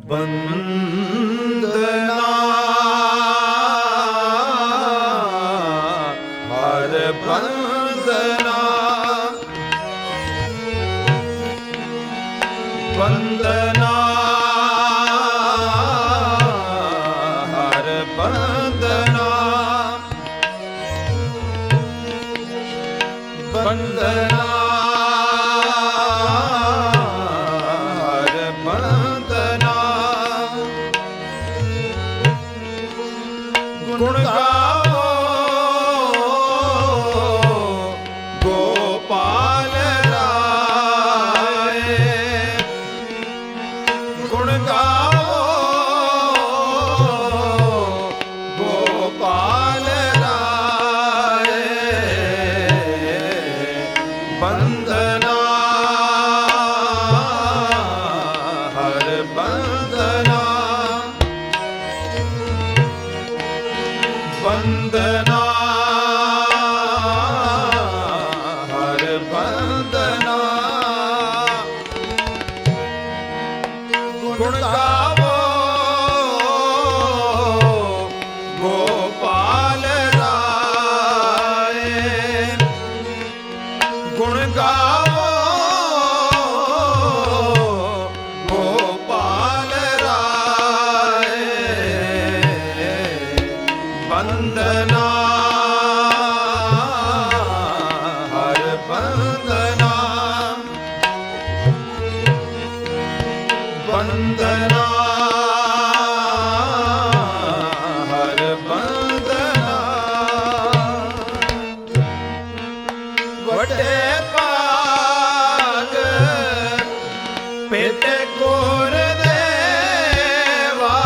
ਬੰਦਨਾ ਹਰ ਬੰਦਨਾ ਬੰਦਨਾ ਹਰ ਬੰਦਨਾ ਬੰਦਨਾ ਗੁਣ ਗਾਵੋ ਗੋਪਾਲ ਰਾਏ ਗੁਣ ਗਾਵੋ ਗੋਪਾਲ ਰਾਏ ਬੰਦਨਾ ਹਰ ਬੰਦਨਾ ਬੰਦਨਾ ਹਰ ਬੰਦਨਾ ਗੁਣ ਗਾਵੋ ਗੋਪਾਲ ਰਾਏ ਗੁਣ ਗਾਵੋ ਗੋਪਾਲ ਰਾਏ ਬੰਦਨਾ ਹਰ ਬੰਦਨਾ ਬੰਦਨਾ ਹਰ ਬੰਦਨਾ ਵੱਡੇ ਭਾਗ ਪਿਤ ਗੁਰ ਦੇਵਾ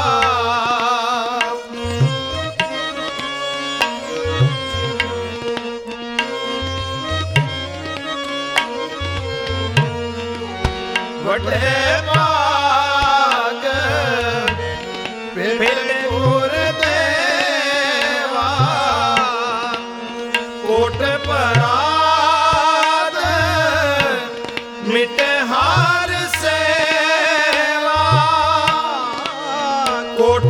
ਵੱਡੇ ਭਾਗ ਪਿਤ ਗੁਰ ਦੇਵਾ ਕੋਟ ਪਰਾਦ ਮਿਟੇ ਹਰ ਸੇਵਾ ਕੋਟ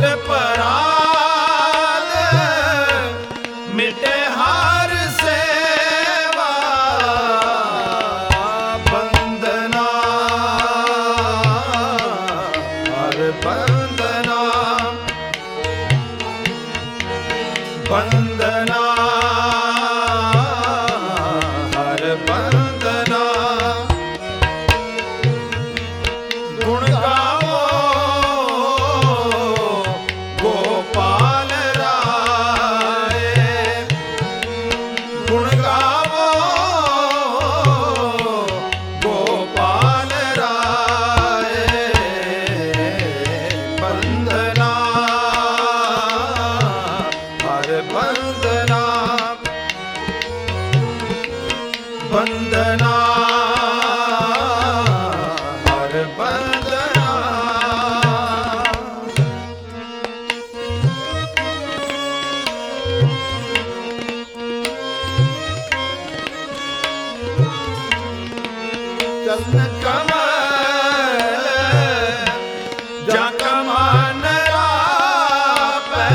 ਪਰਾਦ ਮਿਟੇ ਹਰ ਸੇਵਾ ਬੰਦਨਾ ਹਰ ਬੰਦਨਾ ਬੰਦਨਾ ਹਰ ਬੰਦਨਾ ਗੁਣ ਗਾਵੋ ਗੋਪਾਲ ਰਾਏ ਗੁਣ ਗਾਵੋ ਗੋਪਾਲ ਰਾਏ ਬੰਦਨਾ ਹਰ ਬੰਦਨਾ ਬੰਦਨਾ ਹਰ ਬੰਦਨਾ ਚਰਨ ਕਮਲ ਜਾਂ ਕਮਨ ਰਾਪੈ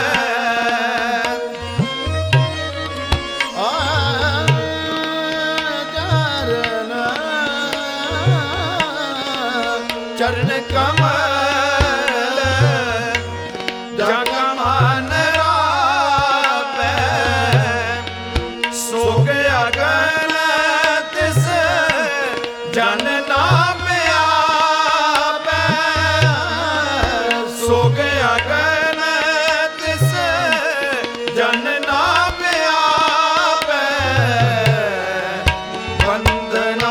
ਚਰਨ ਕਮਲ ਜਾਂ ਕਮਨ ਰਾਪੈ ਸੋਗ ਅਗਨ ਤਿਸ ਜਨ ਨਾਮ ਆਪੈ ਸੋਗ ਅਗਨ ਤਿਸ ਜਨ ਨਾਮ ਆਪੈ ਬੰਦਨਾ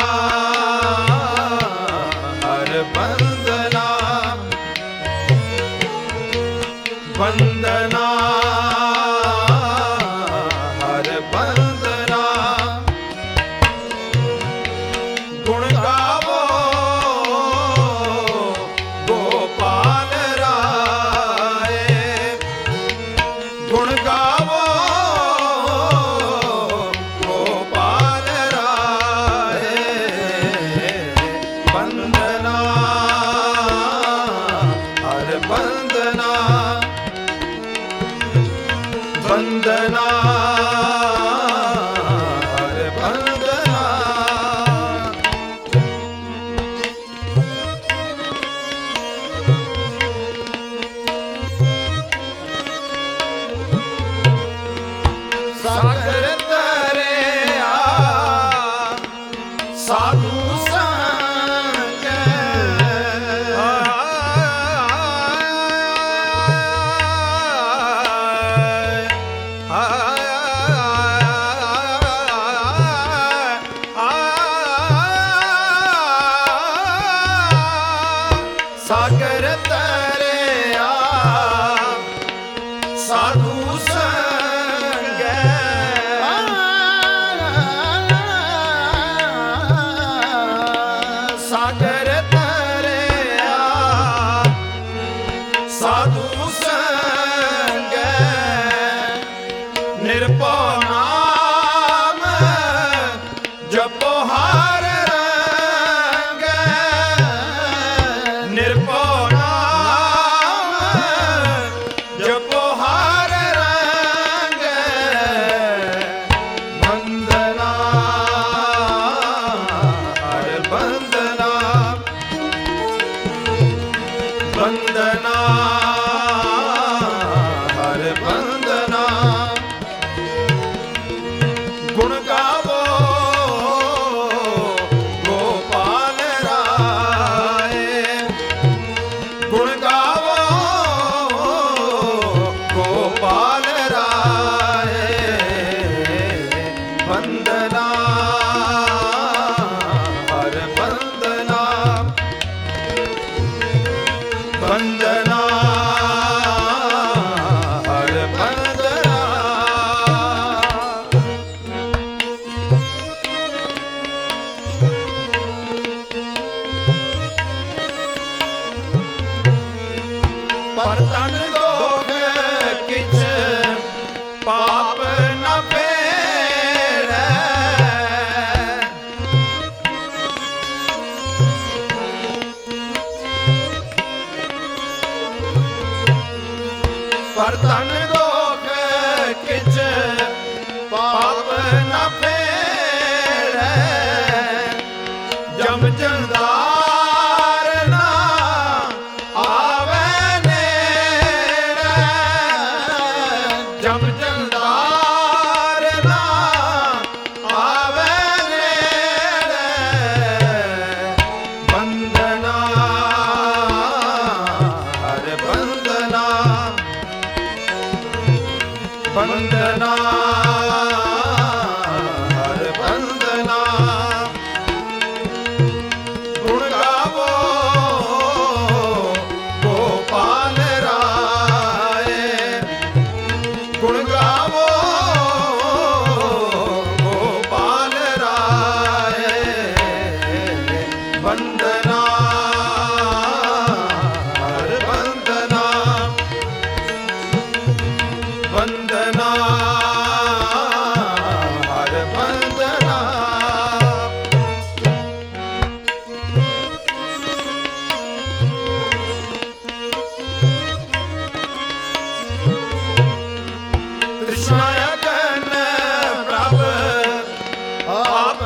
ਹਰ ਬੰਦਨਾ ਬੰਦਨਾ ਹਰ ਬੰਦਨਾ ਗੁਣ ਗਾਵੋ ਗੋਪਾਲ ਰਾਏ ਗੁਣ ਗਾਵੋ ਗੋਪਾਲ ਰਾਏ ਬੰਦਨਾ ਸਾਗਰ ਤਰਿਆ ਸਾਧੂ ਸੰਗੈ ਸਾਗਰ ਤਰਿਆ ਸਾਧੂ ਸੰਗੈ ਨਿਰਭਉ ਨਾਮ ਜਪੋ ਹਰਿ ਰੰਗੈ ਨਿਰਭਉ ਨਾਮ ਜਪੋ ਹਰਿ ਰੰਗੈ ਬੰਦਨਾ ਹਰਿ ਬੰਦਨਾ ਬੰਦਨਾ ਹਰਿ ਬੰਦਨਾ ਗੁਣ ਗਾਵੋ ਗੋਪਾਲ ਰਾਏ ਗੁਣ ਗਾਵੋ ਗੋਪਾਲ ਰਾਏ ਬੰਦਨਾ ਹਰਿ ਬੰਦਨਾ ਬੰਦਨਾ ਹਰਿ ਬੰਦਨਾ ਪਰ ਤਨ ਦੋਖ ਕਿਛ ਪਾਪ ਨ ਫੇਰੈ ਪਰ ਤਨ ਦੋਖ ਕਿਛ ਪਾਪ ਨ ਫੇਰੈ ਜਮ ਜੰਦਾਰ ਨਾ ਆਵੇ ਨੇੜੇ ਜਮ ਜੰਦਾਰ ਨਾ ਆਵੇ ਨੇੜੇ ਬੰਦਨਾ ਹਰਿ ਬੰਦਨਾ ਬੰਦਨਾ ਹਰਿ ਬੰਦਨਾ ਗੁਣ ਗਾਵੋ ਗੋਪਾਲ ਰਾਏ ਗੁਣ ਗਾਵੋ ਗੋਪਾਲ ਰਾਏ ਬੰਦਨਾ ਹਰਿ ਬੰਦਨਾ ਬੰਦਨਾ ਹਰਿ ਬੰਦਨਾ ਕ੍ਰਿਸ਼ਨ ਅਗਨ ਪ੍ਰਭ ਆਪ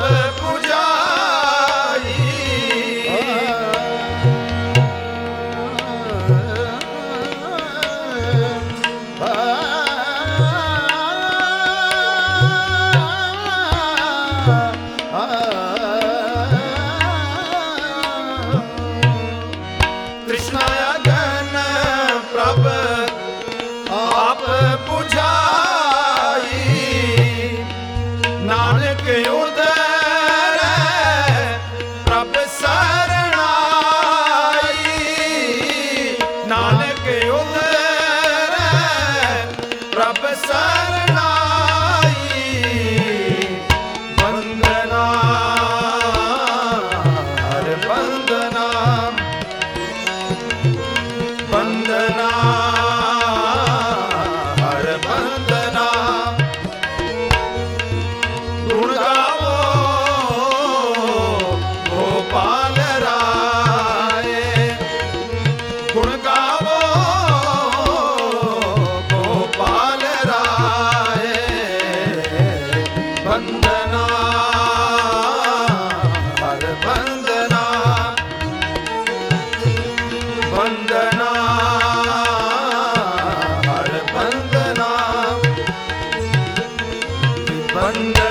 ਪੁਜਾਈ ਕ੍ਰਿਸ਼ਨ ਅਗਨ ਪ੍ਰਭ ਆਪ ਪੁਜਾਈ ਨਾਨਕ ਉਦਰੈ ਪ੍ਰਭ ਸਰਣਾਈ ਨਾਨਕ ਉਦਰੈ ਪ੍ਰਭ ਸਰਣਾਈ ਬੰਦਨਾ ਹਰਿ ਬੰਦਨਾ ਬੰਦਨਾ ਹਰਿ ਬੰਦਨਾ ਗੁਣ ਗਾਵੋ ਗੋਪਾਲ ਰਾਏ ਗੁਣ ਗਾਵੋ ਗੋਪਾਲ ਰਾਏ ਬੰਦਨਾ ਹਰਿ ਬੰਦਨਾ ਬੰਦਨਾ ਹਰਿ ਬੰਦਨਾ ਬੰਦਨਾ